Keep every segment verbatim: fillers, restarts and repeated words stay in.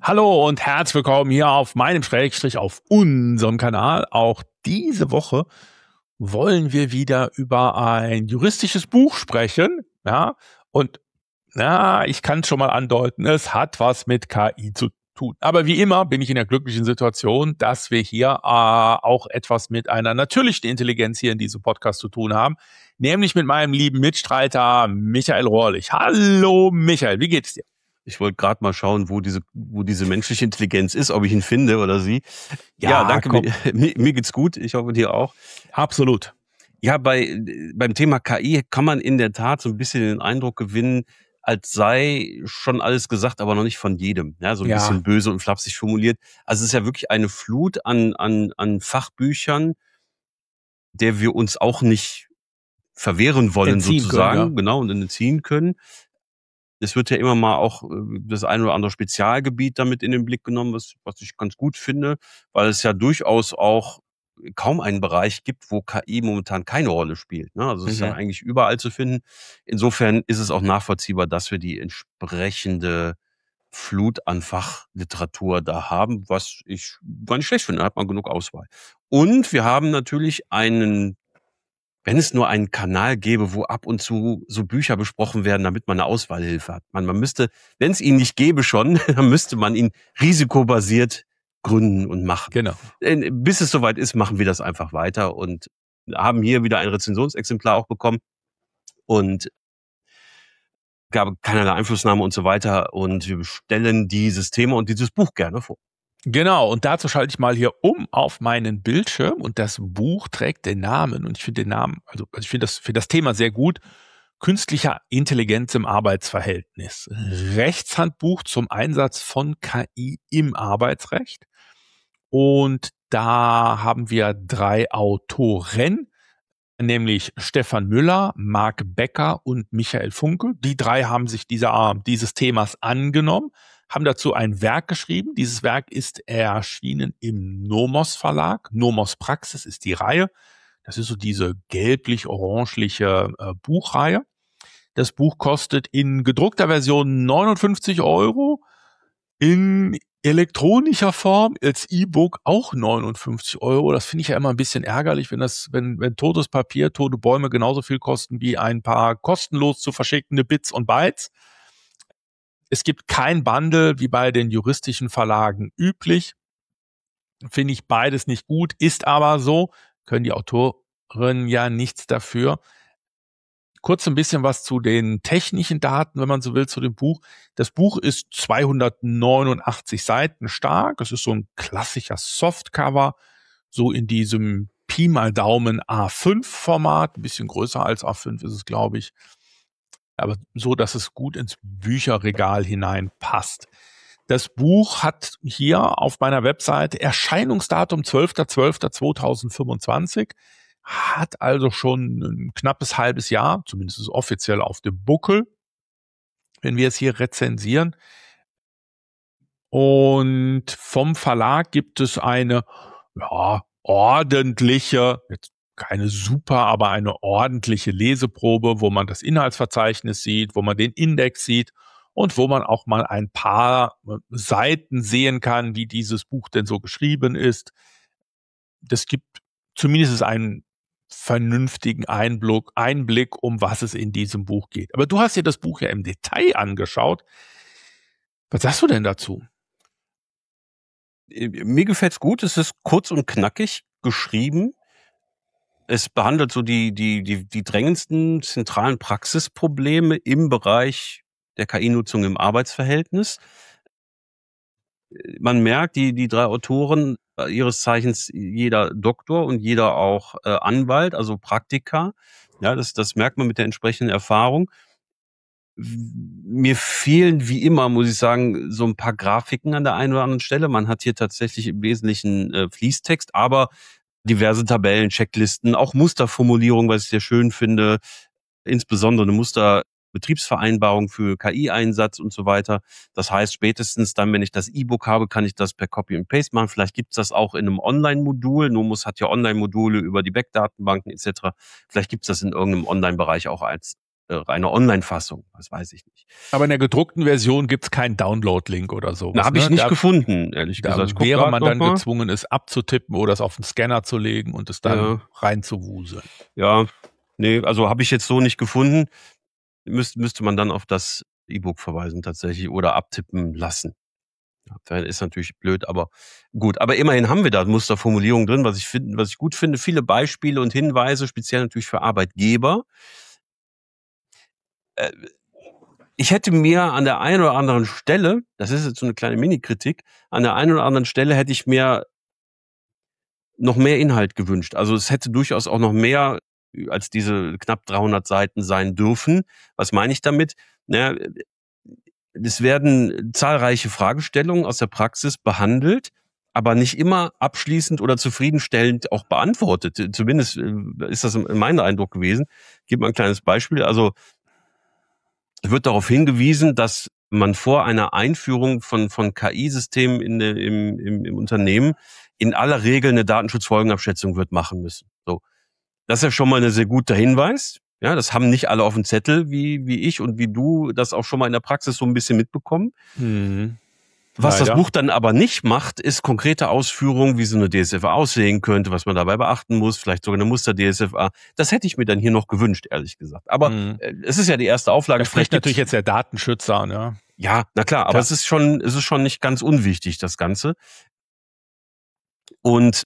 Hallo und herzlich willkommen hier auf meinem Schrägstrich auf unserem Kanal. Auch diese Woche wollen wir wieder über ein juristisches Buch sprechen. Ja, und ja, ich kann schon mal andeuten, es hat was mit K I zu tun. Aber wie immer bin ich in der glücklichen Situation, dass wir hier äh, auch etwas mit einer natürlichen Intelligenz hier in diesem Podcast zu tun haben. Nämlich mit meinem lieben Mitstreiter Michael Rohrlich. Hallo Michael, wie geht es dir? Ich wollte gerade mal schauen, wo diese, wo diese menschliche Intelligenz ist, ob ich ihn finde oder sie. Ja, Ja, danke. komm. Mir, mir mir geht's gut. Ich hoffe, dir auch. Absolut. Ja, bei, beim Thema K I kann man in der Tat so ein bisschen den Eindruck gewinnen, als sei schon alles gesagt, aber noch nicht von jedem. Ja, so ein Ja. bisschen böse und flapsig formuliert. Also es ist ja wirklich eine Flut an, an, an Fachbüchern, der wir uns auch nicht verwehren wollen, Entziehen sozusagen. können, ja. Genau, und entziehen können. Es wird ja immer mal auch äh, das ein oder andere Spezialgebiet damit in den Blick genommen, was, was ich ganz gut finde, weil es ja durchaus auch kaum einen Bereich gibt, wo K I momentan keine Rolle spielt. Ne? Also es ist ja Mhm. eigentlich überall zu finden. Insofern ist es auch nachvollziehbar, dass wir die entsprechende Flut an Fachliteratur da haben, was ich gar nicht schlecht finde. Da hat man genug Auswahl. Und wir haben natürlich einen, wenn es nur einen Kanal gäbe, wo ab und zu so Bücher besprochen werden, damit man eine Auswahlhilfe hat. Man, man müsste, wenn es ihn nicht gäbe schon, dann müsste man ihn risikobasiert gründen und machen. Genau. Äh, Bis es soweit ist, machen wir das einfach weiter und haben hier wieder ein Rezensionsexemplar auch bekommen und gab keinerlei Einflussnahme und so weiter. Und wir stellen dieses Thema und dieses Buch gerne vor. Genau, und dazu schalte ich mal hier um auf meinen Bildschirm und das Buch trägt den Namen und ich finde den Namen, also, also ich finde das, finde das Thema sehr gut. Künstlicher Intelligenz im Arbeitsverhältnis. Rechtshandbuch zum Einsatz von K I im Arbeitsrecht. Und da haben wir drei Autoren, nämlich Stefan Müller, Marc Becker und Michael Funke. Die drei haben sich dieser, dieses Themas angenommen, haben dazu ein Werk geschrieben. Dieses Werk ist erschienen im Nomos Verlag. Nomos Praxis ist die Reihe. Das ist so diese gelblich-orangeliche äh, Buchreihe. Das Buch kostet in gedruckter Version neunundfünfzig Euro, in elektronischer Form als E-Book auch neunundfünfzig Euro. Das finde ich ja immer ein bisschen ärgerlich, wenn das, wenn, wenn totes Papier, tote Bäume genauso viel kosten wie ein paar kostenlos zu verschickende Bits und Bytes. Es gibt kein Bundle wie bei den juristischen Verlagen üblich. Finde ich beides nicht gut, ist aber so, können die Autoren ja nichts dafür. Kurz ein bisschen was zu den technischen Daten, wenn man so will, zu dem Buch. Das Buch ist zweihundertneunundachtzig Seiten stark. Es ist so ein klassischer Softcover, so in diesem Pi mal Daumen A fünf Format. Ein bisschen größer als A fünf ist es, glaube ich. Aber so, dass es gut ins Bücherregal hineinpasst. Das Buch hat hier auf meiner Webseite Erscheinungsdatum zwölfter zwölfter zweitausendfünfundzwanzig, hat also schon ein knappes halbes Jahr, zumindest offiziell, auf dem Buckel, wenn wir es hier rezensieren. Und vom Verlag gibt es eine ja, ordentliche, jetzt keine super, aber eine ordentliche Leseprobe, wo man das Inhaltsverzeichnis sieht, wo man den Index sieht und wo man auch mal ein paar Seiten sehen kann, wie dieses Buch denn so geschrieben ist. Das gibt zumindest einen vernünftigen Einblick, Einblick, um was es in diesem Buch geht. Aber du hast dir das Buch ja im Detail angeschaut. Was sagst du denn dazu? Mir gefällt's gut. Es ist kurz und knackig geschrieben. Es behandelt so die, die, die, die drängendsten zentralen Praxisprobleme im Bereich der K I-Nutzung im Arbeitsverhältnis. Man merkt, die, die drei Autoren, ihres Zeichens jeder Doktor und jeder auch äh, Anwalt, also Praktiker. Ja, das, das merkt man mit der entsprechenden Erfahrung. Mir fehlen, wie immer, muss ich sagen, so ein paar Grafiken an der einen oder anderen Stelle. Man hat hier tatsächlich im Wesentlichen äh, Fließtext, aber diverse Tabellen, Checklisten, auch Musterformulierung, was ich sehr schön finde, insbesondere eine Musterbetriebsvereinbarung für K I-Einsatz und so weiter. Das heißt, spätestens dann, wenn ich das E-Book habe, kann ich das per Copy and Paste machen. Vielleicht gibt es das auch in einem Online-Modul. Nomos hat ja Online-Module über die Backdatenbanken et cetera. Vielleicht gibt es das in irgendeinem Online-Bereich auch als äh, eine Online-Fassung, das weiß ich nicht. Aber in der gedruckten Version gibt's keinen Download-Link oder sowas. Na, habe ich ne? nicht da, gefunden, ehrlich da gesagt. Ich guck wäre grad man noch dann mal. gezwungen, es abzutippen oder es auf den Scanner zu legen und es dann Ja. reinzuwuseln. Ja, nee, also habe ich jetzt so nicht gefunden. Müsste, müsste man dann auf das E-Book verweisen tatsächlich oder abtippen lassen. Ja, das ist natürlich blöd, aber gut. Aber immerhin haben wir da Musterformulierungen drin, was ich finde, was ich gut finde. Viele Beispiele und Hinweise, speziell natürlich für Arbeitgeber. Äh, Ich hätte mir an der einen oder anderen Stelle, das ist jetzt so eine kleine Mini-Kritik, an der einen oder anderen Stelle hätte ich mir noch mehr Inhalt gewünscht. Also es hätte durchaus auch noch mehr als diese knapp dreihundert Seiten sein dürfen. Was meine ich damit? Naja, es werden zahlreiche Fragestellungen aus der Praxis behandelt, aber nicht immer abschließend oder zufriedenstellend auch beantwortet. Zumindest ist das mein Eindruck gewesen. Ich gebe mal ein kleines Beispiel. Also es wird darauf hingewiesen, dass man vor einer Einführung von, von K I-Systemen in de, im, im, im Unternehmen in aller Regel eine Datenschutzfolgenabschätzung wird machen müssen. So. Das ist ja schon mal ein sehr guter Hinweis. Ja, das haben nicht alle auf dem Zettel, wie, wie ich und wie du das auch schon mal in der Praxis so ein bisschen mitbekommen. Mhm. Was Leider. das Buch dann aber nicht macht, ist konkrete Ausführungen, wie so eine D S F A aussehen könnte, was man dabei beachten muss, vielleicht sogar eine Muster-D S F A. Das hätte ich mir dann hier noch gewünscht, ehrlich gesagt. Aber Mhm. äh, es ist ja die erste Auflage. Da spricht Vielleicht natürlich gibt's- jetzt der Datenschützer, ne? Ja, na klar, aber Klar. es ist schon, es ist schon nicht ganz unwichtig, das Ganze. Und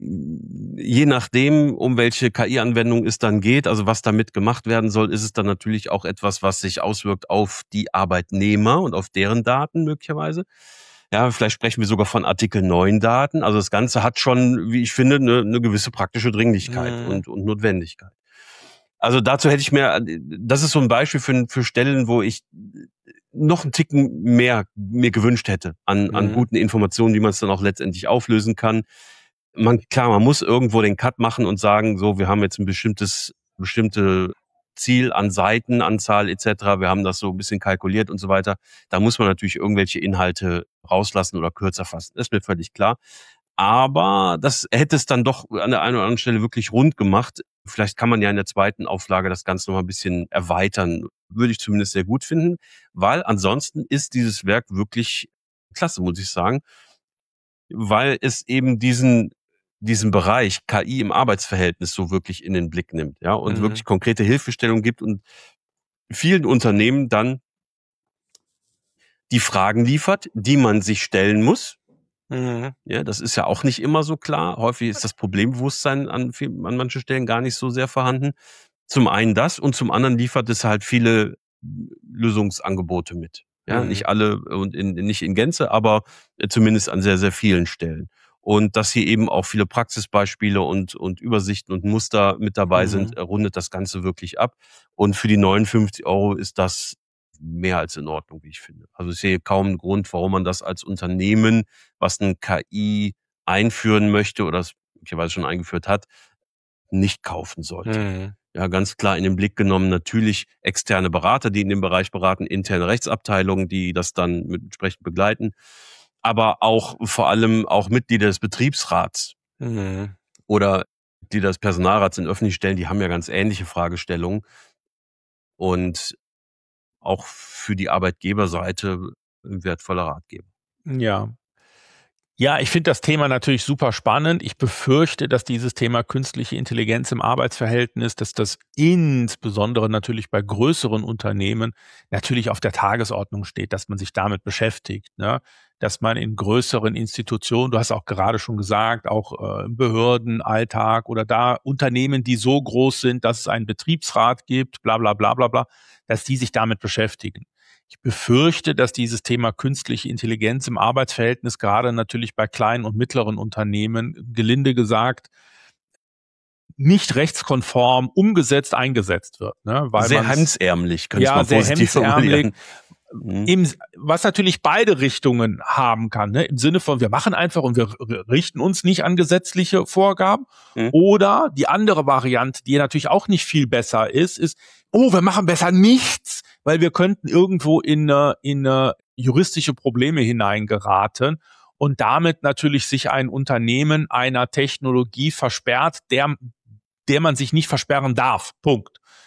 je nachdem, um welche K I-Anwendung es dann geht, also was damit gemacht werden soll, ist es dann natürlich auch etwas, was sich auswirkt auf die Arbeitnehmer und auf deren Daten möglicherweise. Ja, vielleicht sprechen wir sogar von Artikel neun Daten. Also das Ganze hat schon, wie ich finde, eine, eine gewisse praktische Dringlichkeit Mhm. und, und Notwendigkeit. Also dazu hätte ich mir, das ist so ein Beispiel für, für Stellen, wo ich noch einen Ticken mehr mir gewünscht hätte an, an Mhm. guten Informationen, wie man es dann auch letztendlich auflösen kann. Man, klar, man muss irgendwo den Cut machen und sagen, so, wir haben jetzt ein bestimmtes, bestimmte Ziel an Seitenanzahl et cetera. Wir haben das so ein bisschen kalkuliert und so weiter. Da muss man natürlich irgendwelche Inhalte rauslassen oder kürzer fassen. Das ist mir völlig klar. Aber das hätte es dann doch an der einen oder anderen Stelle wirklich rund gemacht. Vielleicht kann man ja in der zweiten Auflage das Ganze noch mal ein bisschen erweitern. Würde ich zumindest sehr gut finden, weil ansonsten ist dieses Werk wirklich klasse, muss ich sagen, weil es eben diesen diesen Bereich K I im Arbeitsverhältnis so wirklich in den Blick nimmt, ja, und Mhm. wirklich konkrete Hilfestellung gibt und vielen Unternehmen dann die Fragen liefert, die man sich stellen muss. Mhm. Ja, das ist ja auch nicht immer so klar. Häufig ist das Problembewusstsein an, viel- an manchen Stellen gar nicht so sehr vorhanden. Zum einen das und zum anderen liefert es halt viele Lösungsangebote mit. Ja, Mhm. nicht alle und in, nicht in Gänze, aber zumindest an sehr, sehr vielen Stellen. Und dass hier eben auch viele Praxisbeispiele und, und Übersichten und Muster mit dabei Mhm. sind, rundet das Ganze wirklich ab. Und für die neunundfünfzig Euro ist das mehr als in Ordnung, wie ich finde. Also ich sehe kaum einen Grund, warum man das als Unternehmen, was ein K I einführen möchte oder es möglicherweise schon eingeführt hat, nicht kaufen sollte. Mhm. Ja, ganz klar in den Blick genommen natürlich externe Berater, die in dem Bereich beraten, interne Rechtsabteilungen, die das dann mit entsprechend begleiten, aber auch vor allem auch Mitglieder des Betriebsrats Mhm. oder die des Personalrats in öffentlichen Stellen, die haben ja ganz ähnliche Fragestellungen und auch für die Arbeitgeberseite ein wertvoller Ratgeber. Ja. Ja, ich finde das Thema natürlich super spannend. Ich befürchte, dass dieses Thema künstliche Intelligenz im Arbeitsverhältnis, dass das insbesondere natürlich bei größeren Unternehmen natürlich auf der Tagesordnung steht, dass man sich damit beschäftigt, ne? Dass man in größeren Institutionen, du hast auch gerade schon gesagt, auch äh, im Behördenalltag oder da Unternehmen, die so groß sind, dass es einen Betriebsrat gibt, bla bla bla bla bla, dass die sich damit beschäftigen. Ich befürchte, dass dieses Thema künstliche Intelligenz im Arbeitsverhältnis gerade natürlich bei kleinen und mittleren Unternehmen, gelinde gesagt, nicht rechtskonform umgesetzt eingesetzt wird, ne? Weil Sehr man's- hemdsärmlich, könnte ja, man sehr positiv hemdsärmlich, formulieren. Mhm. im, was natürlich beide Richtungen haben kann, ne? Im Sinne von, wir machen einfach und wir r- richten uns nicht an gesetzliche Vorgaben. Mhm. Oder die andere Variante, die natürlich auch nicht viel besser ist, ist, oh, wir machen besser nichts, weil wir könnten irgendwo in eine, in eine juristische Probleme hineingeraten und damit natürlich sich ein Unternehmen einer Technologie versperrt, der, der man sich nicht versperren darf. Punkt.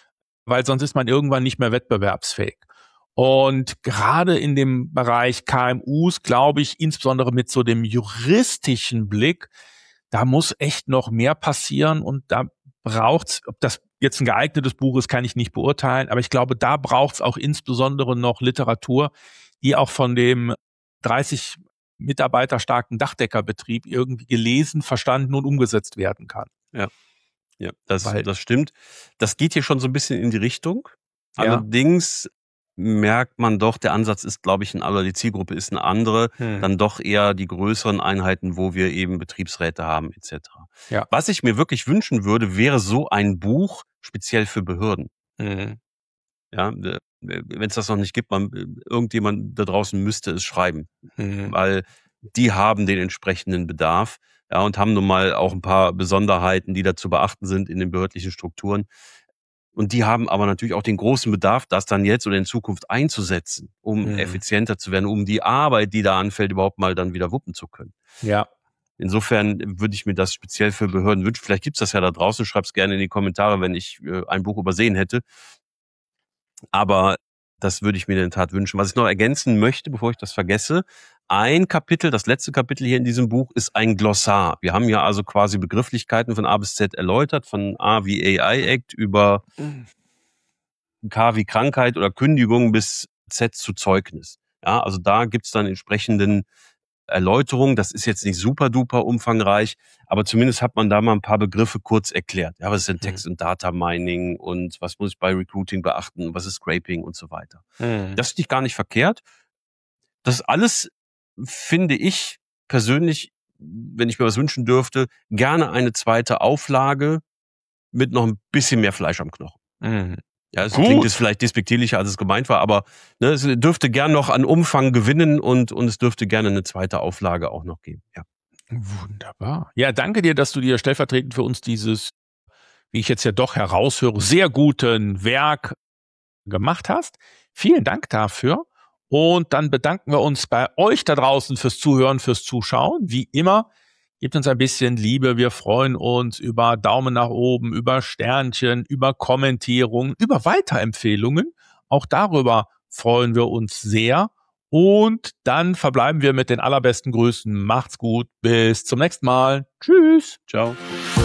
weil sonst ist man irgendwann nicht mehr wettbewerbsfähig. Und gerade in dem Bereich K M Us, glaube ich, insbesondere mit so dem juristischen Blick, da muss echt noch mehr passieren und da braucht's, ob das jetzt ein geeignetes Buch ist, kann ich nicht beurteilen, aber ich glaube, da braucht's auch insbesondere noch Literatur, die auch von dem dreißig Mitarbeiter starken Dachdeckerbetrieb irgendwie gelesen, verstanden und umgesetzt werden kann. Ja, ja, das, Weil, das stimmt. Das geht hier schon so ein bisschen in die Richtung. ja, Allerdings merkt man doch, der Ansatz ist, glaube ich, ein anderer, die Zielgruppe ist eine andere, hm, dann doch eher die größeren Einheiten, wo wir eben Betriebsräte haben et cetera. ja, Was ich mir wirklich wünschen würde, wäre so ein Buch speziell für Behörden. hm, Ja, wenn es das noch nicht gibt, man, irgendjemand da draußen müsste es schreiben, hm, weil die haben den entsprechenden Bedarf, ja, und haben nun mal auch ein paar Besonderheiten, die da zu beachten sind in den behördlichen Strukturen. Und die haben aber natürlich auch den großen Bedarf, das dann jetzt oder in Zukunft einzusetzen, um hm, effizienter zu werden, um die Arbeit, die da anfällt, überhaupt mal dann wieder wuppen zu können. ja. Insofern würde ich mir das speziell für Behörden wünschen. Vielleicht gibt's das ja da draußen. Schreib's gerne in die Kommentare, wenn ich äh, ein Buch übersehen hätte. Aber das würde ich mir in der Tat wünschen. Was ich noch ergänzen möchte, bevor ich das vergesse, ein Kapitel, das letzte Kapitel hier in diesem Buch, ist ein Glossar. Wir haben ja also quasi Begrifflichkeiten von A bis Z erläutert, von A wie A I Act über K wie Krankheit oder Kündigung bis Z zu Zeugnis. Ja, also da gibt's dann entsprechenden Erläuterungen. Das ist jetzt nicht super duper umfangreich, aber zumindest hat man da mal ein paar Begriffe kurz erklärt. Ja, was ist denn Text- und Data Mining und was muss ich bei Recruiting beachten, was ist Scraping und so weiter. Hm. Das finde ich gar nicht verkehrt. Das alles finde ich persönlich, wenn ich mir was wünschen dürfte, gerne eine zweite Auflage mit noch ein bisschen mehr Fleisch am Knochen. Hm. Ja, es Gut. klingt jetzt vielleicht despektierlicher, als es gemeint war, aber ne, es dürfte gern noch an Umfang gewinnen und, und es dürfte gerne eine zweite Auflage auch noch geben. Ja. Wunderbar. Ja, danke dir, dass du dir stellvertretend für uns dieses, wie ich jetzt ja doch heraushöre, sehr guten Werk gemacht hast. Vielen Dank dafür. Und dann bedanken wir uns bei euch da draußen fürs Zuhören, fürs Zuschauen. Wie immer, gebt uns ein bisschen Liebe. Wir freuen uns über Daumen nach oben, über Sternchen, über Kommentierungen, über Weiterempfehlungen. Auch darüber freuen wir uns sehr. Und dann verbleiben wir mit den allerbesten Grüßen. Macht's gut. Bis zum nächsten Mal. Tschüss. Ciao.